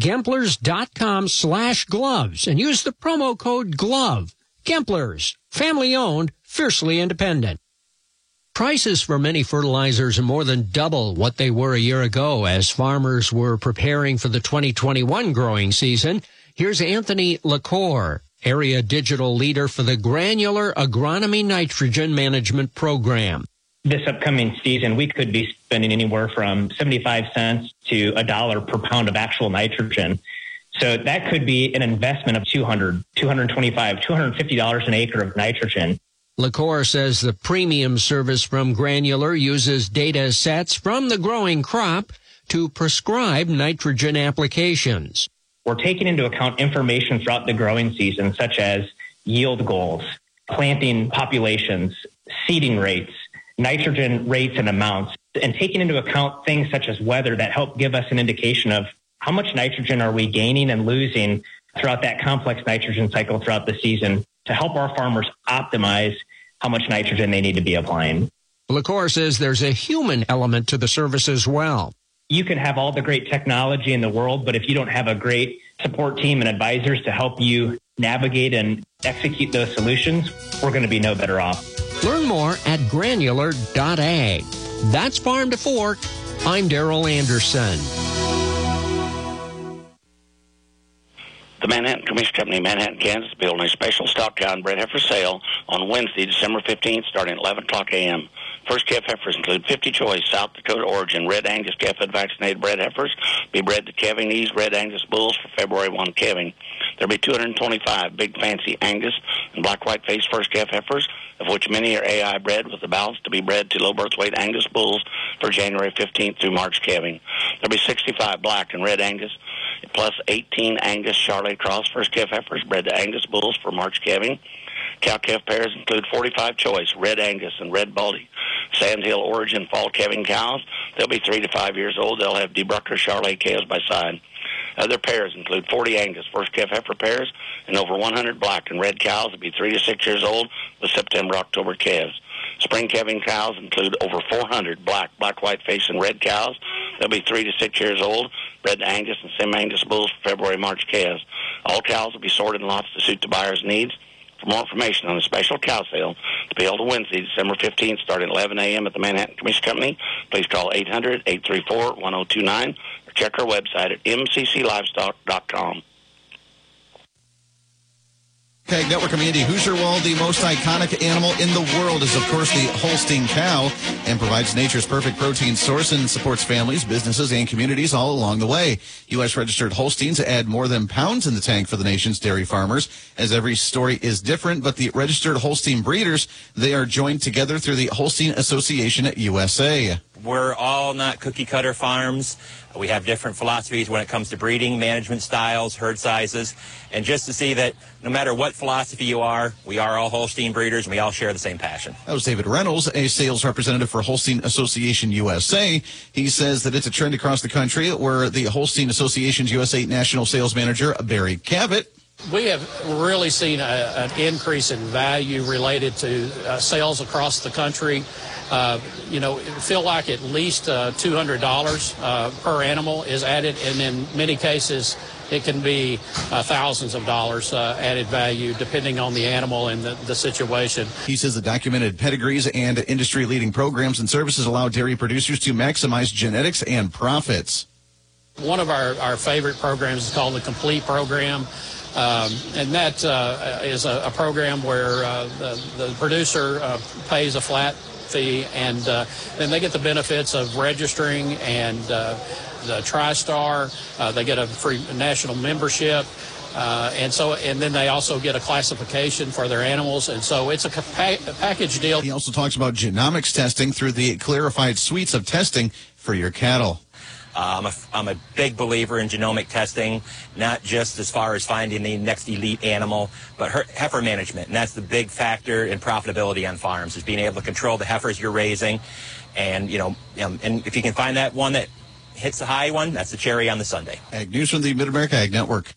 Gemplers.com/gloves and use the promo code GLOVE. Gempler's, family-owned, fiercely independent. Prices for many fertilizers are more than double what they were a year ago as farmers were preparing for the 2021 growing season. Here's Anthony LaCour, area digital leader for the Granular Agronomy Nitrogen Management Program. This upcoming season, we could be spending anywhere from 75 cents to $1 per pound of actual nitrogen. So that could be an investment of $200, $225, $250 an acre of nitrogen. LaCour says the premium service from Granular uses data sets from the growing crop to prescribe nitrogen applications. We're taking into account information throughout the growing season, such as yield goals, planting populations, seeding rates, nitrogen rates and amounts, and taking into account things such as weather that help give us an indication of how much nitrogen are we gaining and losing throughout that complex nitrogen cycle throughout the season to help our farmers optimize how much nitrogen they need to be applying. LaCour says there's a human element to the service as well. You can have all the great technology in the world, but if you don't have a great support team and advisors to help you navigate and execute those solutions, we're going to be no better off. Learn more at granular.ag. That's Farm to Fork. I'm Darrell Anderson. The Manhattan Commission Company, Manhattan, Kansas, building a special stock cow and bred heifer sale on Wednesday, December 15th, starting at 11 o'clock a.m. First calf heifers include 50 choice South Dakota origin Red Angus calf-fed vaccinated bred heifers be bred to calving these Red Angus bulls for February 1 calving. There'll be 225 big fancy Angus and black-white faced first calf heifers, of which many are AI bred, with the balance to be bred to low birth weight Angus bulls for January 15th through March calving. There'll be 65 black and Red Angus, plus 18 Angus Charolais Cross first calf heifers bred to Angus bulls for March calving. Cow-calf pairs include 45 choice Red Angus and Red Baldy Sandhill origin fall calving cows. They'll be 3 to 5 years old. They'll have DeBrucker Charolais calves by side. Other pairs include 40 Angus first calf heifer pairs and over 100 black and red cows will be 3 to 6 years old with September-October calves. Spring calving cows include over 400 black, white face, and red cows. They'll be 3 to 6 years old, bred to Angus and Sim-Angus bulls for February-March calves. All cows will be sorted in lots to suit the buyer's needs. For more information on the special cow sale to be held on Wednesday, December 15th, starting at 11 a.m. at the Manhattan Commission Company, please call 800-834-1029 or check our website at mcclivestock.com. Ag Network, I'm Andy Hooserwald. The most iconic animal in the world is, of course, the Holstein cow, and provides nature's perfect protein source and supports families, businesses, and communities all along the way. U.S. registered Holsteins add more than pounds in the tank for the nation's dairy farmers, as every story is different. But the registered Holstein breeders, they are joined together through the Holstein Association at USA. We're all not cookie-cutter farms. We have different philosophies when it comes to breeding, management styles, herd sizes, and just to see that no matter what philosophy you are, we are all Holstein breeders, and we all share the same passion. That was David Reynolds, a sales representative for Holstein Association USA. He says that it's a trend across the country where the Holstein Association's USA National Sales Manager, Barry Cavett, We have really seen an increase in value related to sales across the country. Feel like at least $200 per animal is added, and in many cases it can be thousands of dollars added value depending on the animal and the situation. He says the documented pedigrees and industry-leading programs and services allow dairy producers to maximize genetics and profits. One of our favorite programs is called the Complete Program. And that is a program where the producer pays a flat fee, and then they get the benefits of registering and the TriStar. They get a free national membership, and then they also get a classification for their animals, and so it's a package deal. He also talks about genomics testing through the clarified suites of testing for your cattle. I'm a big believer in genomic testing, not just as far as finding the next elite animal, but heifer management. And that's the big factor in profitability on farms, is being able to control the heifers you're raising. And, and if you can find that one that hits the high one, that's the cherry on the sundae. Ag News from the Mid-America Ag Network.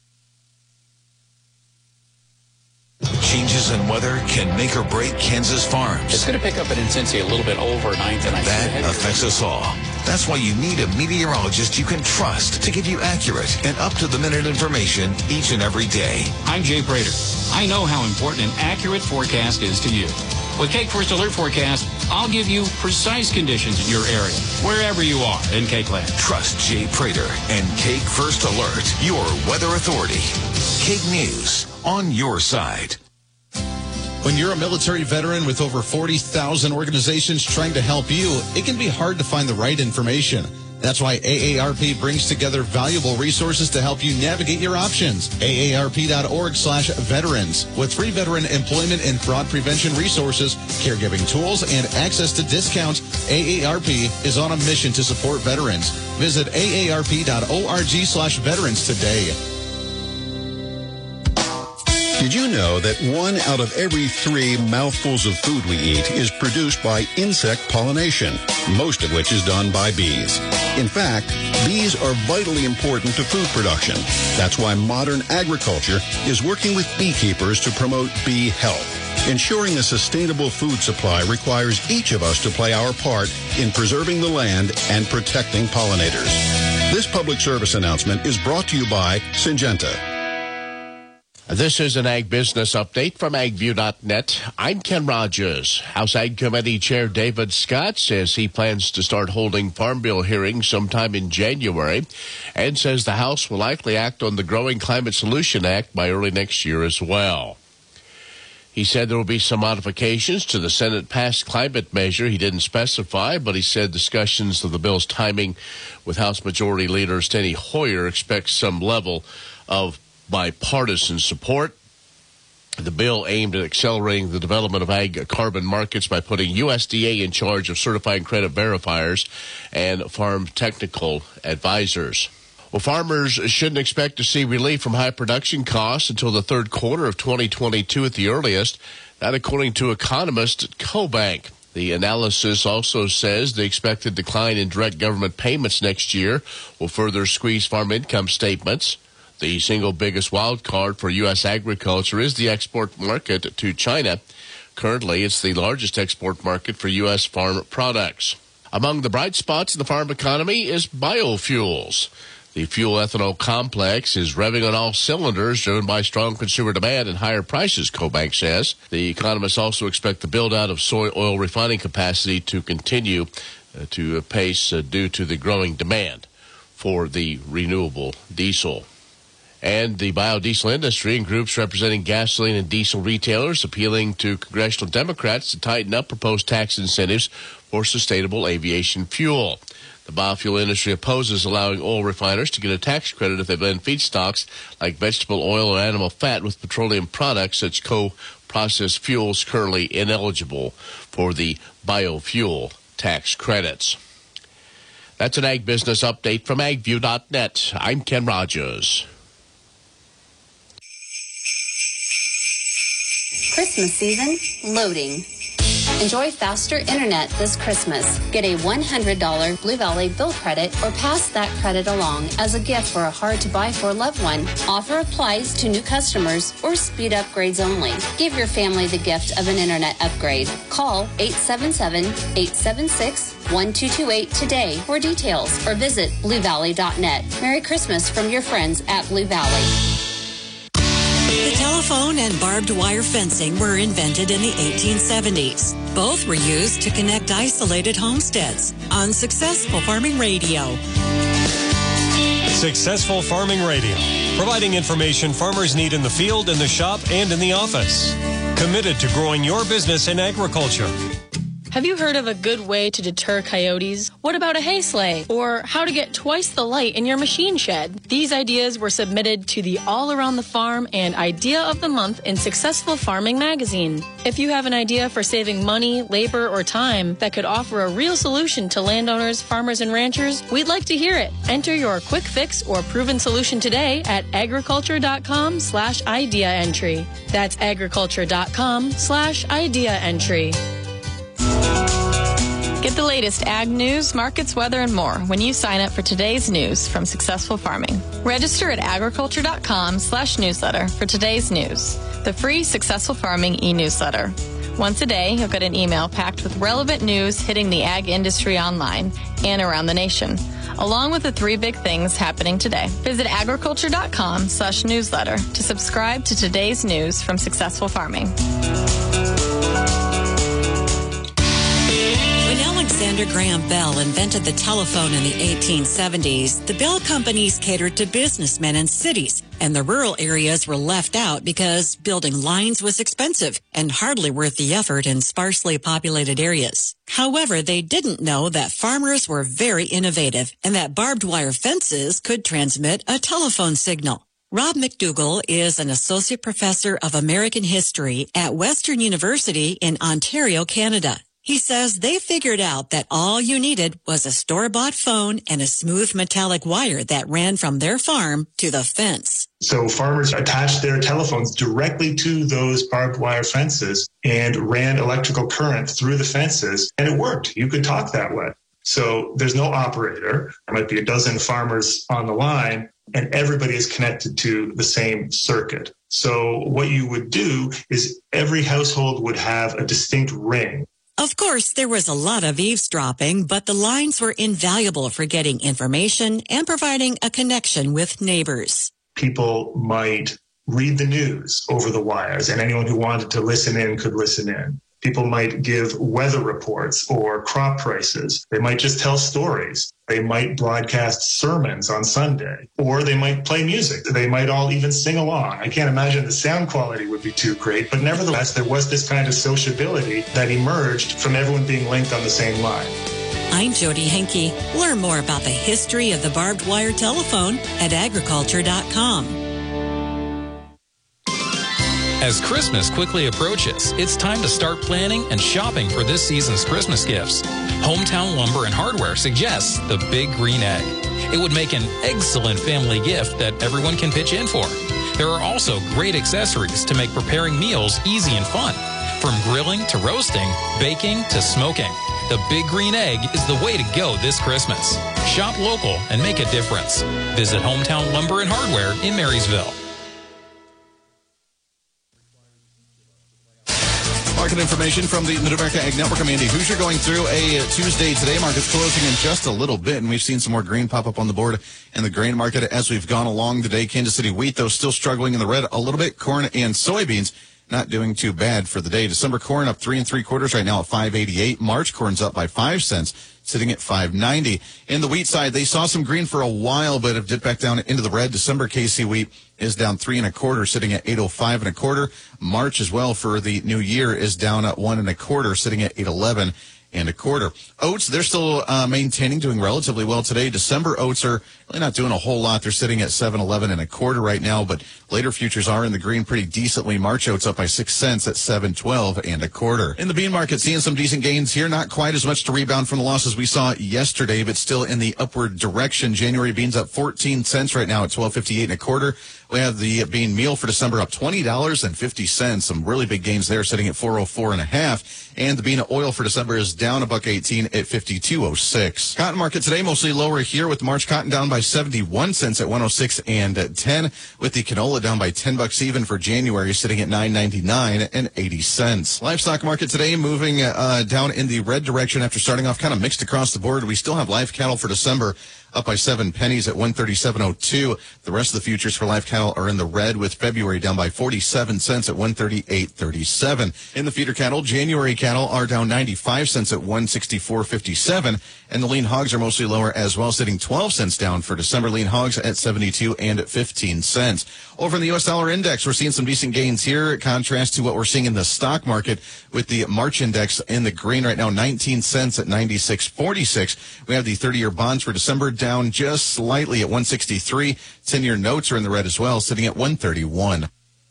Changes in weather can make or break Kansas farms. It's going to pick up in intensity a little bit overnight tonight. That affects us all. That's why you need a meteorologist you can trust to give you accurate and up-to-the-minute information each and every day. I'm Jay Prater. I know how important an accurate forecast is to you. With Cake First Alert Forecast, I'll give you precise conditions in your area, wherever you are in Cakeland. Trust Jay Prater and Cake First Alert, your weather authority. Cake News, on your side. When you're a military veteran with over 40,000 organizations trying to help you, it can be hard to find the right information. That's why AARP brings together valuable resources to help you navigate your options. AARP.org/veterans. With free veteran employment and fraud prevention resources, caregiving tools, and access to discounts, AARP is on a mission to support veterans. Visit AARP.org/veterans today. Did you know that 1 out of every 3 mouthfuls of food we eat is produced by insect pollination, most of which is done by bees? In fact, bees are vitally important to food production. That's why modern agriculture is working with beekeepers to promote bee health. Ensuring a sustainable food supply requires each of us to play our part in preserving the land and protecting pollinators. This public service announcement is brought to you by Syngenta. This is an Ag Business Update from AgView.net. I'm Ken Rogers. House Ag Committee Chair David Scott says he plans to start holding Farm Bill hearings sometime in January and says the House will likely act on the Growing Climate Solution Act by early next year as well. He said there will be some modifications to the Senate-passed climate measure. He didn't specify, but he said discussions of the bill's timing with House Majority Leader Steny Hoyer expect some level of bipartisan support. The bill aimed at accelerating the development of ag carbon markets by putting USDA in charge of certifying credit verifiers and farm technical advisors. Well, farmers shouldn't expect to see relief from high production costs until the third quarter of 2022 at the earliest. That according to economists at CoBank. The analysis also says the expected decline in direct government payments next year will further squeeze farm income statements. The single biggest wild card for U.S. agriculture is the export market to China. Currently, it's the largest export market for U.S. farm products. Among the bright spots in the farm economy is biofuels. The fuel ethanol complex is revving on all cylinders, driven by strong consumer demand and higher prices, CoBank says. The economists also expect the build-out of soy oil refining capacity to continue to pace due to the growing demand for the renewable diesel. And the biodiesel industry and groups representing gasoline and diesel retailers appealing to congressional Democrats to tighten up proposed tax incentives for sustainable aviation fuel. The biofuel industry opposes allowing oil refiners to get a tax credit if they blend feedstocks like vegetable oil or animal fat with petroleum products, such co-processed fuels currently ineligible for the biofuel tax credits. That's an Ag Business Update from AgView.net. I'm Ken Rogers. Christmas season loading. Enjoy faster internet this Christmas. Get a $100 Blue Valley bill credit or pass that credit along as a gift for a hard-to-buy-for loved one. Offer applies to new customers or speed upgrades only. Give your family the gift of an internet upgrade. Call 877-876-1228 today for details or visit bluevalley.net. Merry Christmas from your friends at Blue Valley. The telephone and barbed wire fencing were invented in the 1870s. Both were used to connect isolated homesteads on Successful Farming Radio. Successful Farming Radio, providing information farmers need in the field, in the shop, and in the office. Committed to growing your business in agriculture. Have you heard of a good way to deter coyotes? What about a hay sleigh? Or how to get twice the light in your machine shed? These ideas were submitted to the All Around the Farm and Idea of the Month in Successful Farming magazine. If you have an idea for saving money, labor, or time that could offer a real solution to landowners, farmers, and ranchers, we'd like to hear it. Enter your quick fix or proven solution today at agriculture.com/idea entry. That's agriculture.com/idea entry. Get the latest ag news, markets, weather, and more when you sign up for today's news from Successful Farming. Register at agriculture.com/newsletter for today's news, the free Successful Farming e-newsletter. Once a day, you'll get an email packed with relevant news hitting the ag industry online and around the nation, along with the 3 big things happening today. Visit agriculture.com/newsletter to subscribe to today's news from Successful Farming. Alexander Graham Bell invented the telephone in the 1870s. The Bell companies catered to businessmen and cities, and the rural areas were left out because building lines was expensive and hardly worth the effort in sparsely populated areas. However, they didn't know that farmers were very innovative and that barbed wire fences could transmit a telephone signal. Rob McDougall is an associate professor of American history at Western University in Ontario, Canada. He says they figured out that all you needed was a store-bought phone and a smooth metallic wire that ran from their farm to the fence. So farmers attached their telephones directly to those barbed wire fences and ran electrical current through the fences, and it worked. You could talk that way. So there's no operator. There might be a dozen farmers on the line, and everybody is connected to the same circuit. So what you would do is every household would have a distinct ring. Of course, there was a lot of eavesdropping, but the lines were invaluable for getting information and providing a connection with neighbors. People might read the news over the wires, and anyone who wanted to listen in could listen in. People might give weather reports or crop prices. They might just tell stories. They might broadcast sermons on Sunday, or they might play music. They might all even sing along. I can't imagine the sound quality would be too great, but nevertheless, there was this kind of sociability that emerged from everyone being linked on the same line. I'm Jody Henke. Learn more about the history of the barbed wire telephone at agriculture.com. As Christmas quickly approaches, it's time to start planning and shopping for this season's Christmas gifts. Hometown Lumber and Hardware suggests the Big Green Egg. It would make an excellent family gift that everyone can pitch in for. There are also great accessories to make preparing meals easy and fun. From grilling to roasting, baking to smoking, the Big Green Egg is the way to go this Christmas. Shop local and make a difference. Visit Hometown Lumber and Hardware in Marysville. Market information from the Mid-America Ag Network. I'm Andy Hoosier going through a Tuesday today. Market's closing in just a little bit, and we've seen some more green pop up on the board in the grain market as we've gone along today. Kansas City wheat, though, still struggling in the red a little bit. Corn and soybeans not doing too bad for the day. December corn up 3 3/4 right now at $5.88. March corn's up by 5 cents, sitting at $5.90. In the wheat side, they saw some green for a while, but have dipped back down into the red. December KC wheat is down 3 1/4, sitting at $8.05 1/4. March as well for the new year is down at 1 1/4, sitting at $8.11 1/4. Oats, they're still maintaining, doing relatively well today. December oats are really not doing a whole lot. They're sitting at 7.11 and a quarter right now, but later futures are in the green pretty decently. March oats up by 6 cents at 7.12 and a quarter. In the bean market, seeing some decent gains here. Not quite as much to rebound from the losses we saw yesterday, but still in the upward direction. January beans up 14 cents right now at 12.58 and a quarter. We have the bean meal for December up $20.50. Some really big gains there, sitting at 404 and a half. And the bean oil for December is down $1.18 at 52.06. Cotton market today mostly lower here, with March cotton down by 71 cents at 106 and 10, with the canola down by $10 even for January, sitting at 9.99 and 80 cents. Livestock market today moving down in the red direction after starting off kind of mixed across the board. We still have live cattle for December up by 7 pennies at 137.02. The rest of the futures for live cattle are in the red, with February down by 47 cents at 138.37. In the feeder cattle, January cattle are down 95 cents at 164.57, and the lean hogs are mostly lower as well, sitting 12 cents down for December lean hogs at 72 and 15 cents. Over in the U.S. dollar index, we're seeing some decent gains here, in contrast to what we're seeing in the stock market, with the March index in the green right now, 19 cents at 96.46. We have the 30-year bonds for December down just slightly at 163. 10-year notes are in the red as well, sitting at 131.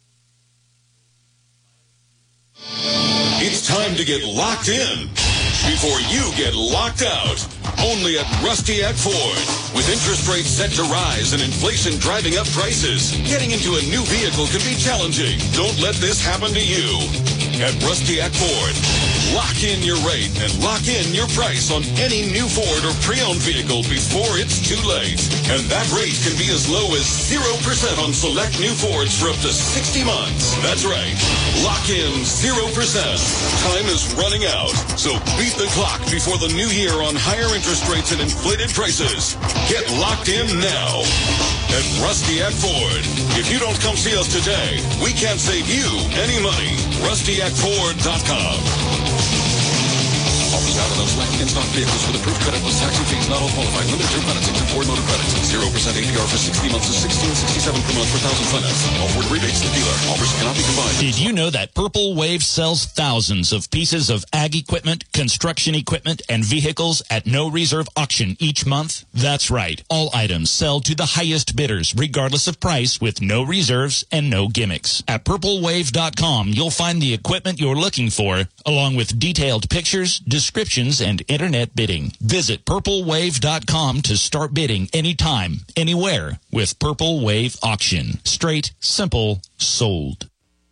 It's time to get locked in before you get locked out. Only at Rusty Act Ford. With interest rates set to rise and inflation driving up prices, getting into a new vehicle can be challenging. Don't let this happen to you. At Rusty Act Ford, lock in your rate and lock in your price on any new Ford or pre-owned vehicle before it's too late. And that rate can be as low as 0% on select new Fords for up to 60 months. That's right. Lock in 0%. Time is running out. So beat the clock before the new year on higher interest rates and inflated prices. Get locked in now at Rusty Act Ford. If you don't come see us today, we can't save you any money. RustyActFord.com. Offers out of those select in-stock vehicles with approved credit plus tax and fees. Not all qualified. Limited term financing through Ford Motor Credit. 0% APR for 60 months is $16.67 per month for 1,000 finance. All Ford rebates to the dealer. Offers cannot be combined. Did you know that Purple Wave sells thousands of pieces of ag equipment, construction equipment, and vehicles at no reserve auction each month? That's right. All items sell to the highest bidders, regardless of price, with no reserves and no gimmicks. At purplewave.com, you'll find the equipment you're looking for, along with detailed pictures, descriptions, and internet bidding. Visit purplewave.com to start bidding anytime, anywhere with Purple Wave Auction. Straight, simple, sold.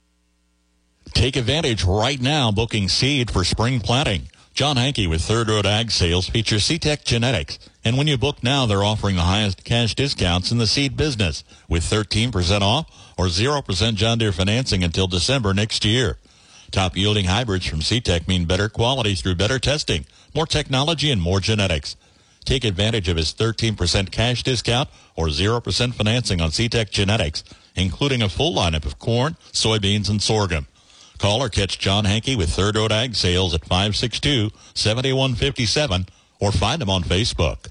Take advantage right now booking seed for spring planting. John Hankey with Third Road Ag Sales features C-Tech Genetics. And when you book now, they're offering the highest cash discounts in the seed business with 13% off or 0% John Deere financing until December next year. Top yielding hybrids from C-Tech mean better quality through better testing, more technology, and more genetics. Take advantage of his 13% cash discount or 0% financing on C-Tech Genetics, including a full lineup of corn, soybeans, and sorghum. Call or catch John Hankey with Third Road Ag Sales at 562-7157 or find him on Facebook.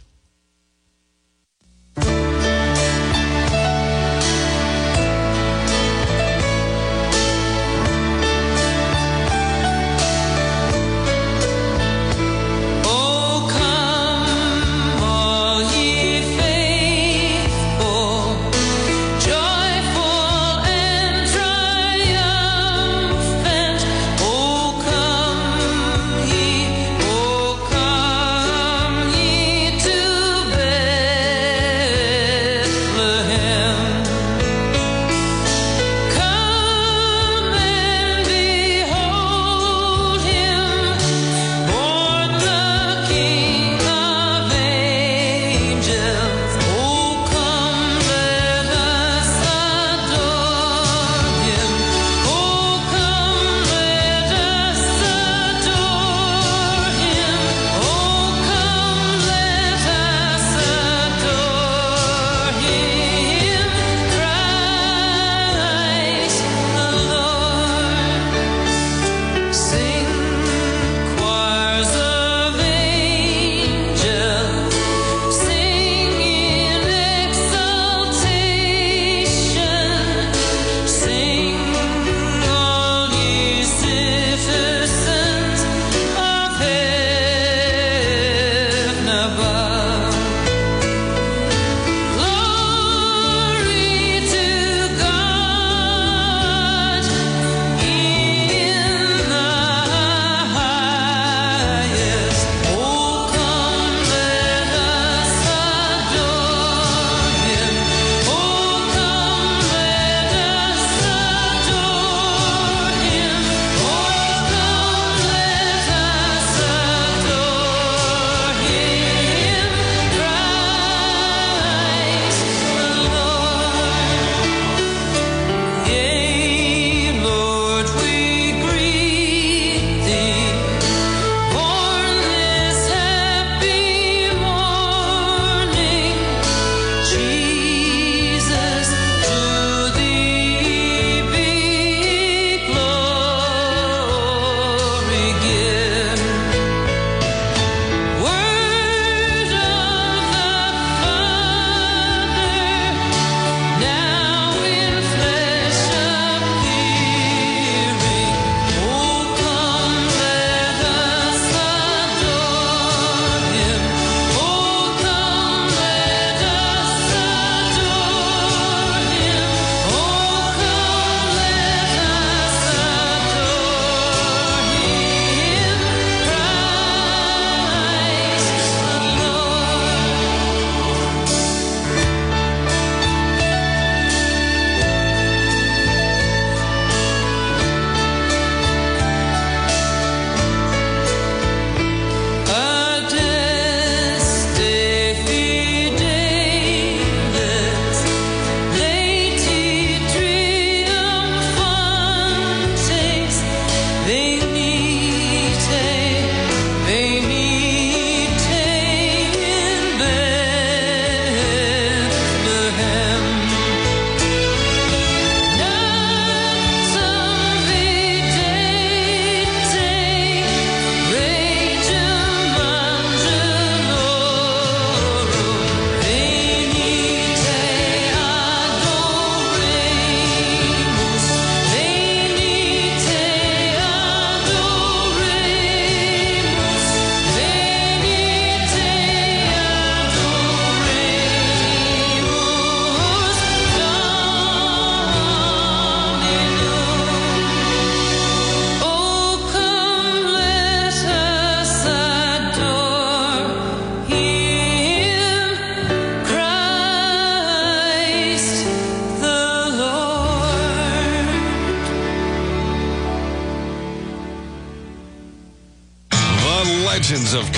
To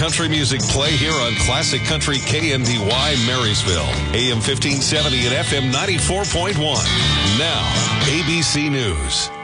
country music play here on Classic Country KNDY Marysville, AM 1570 and FM 94.1. Now, ABC News.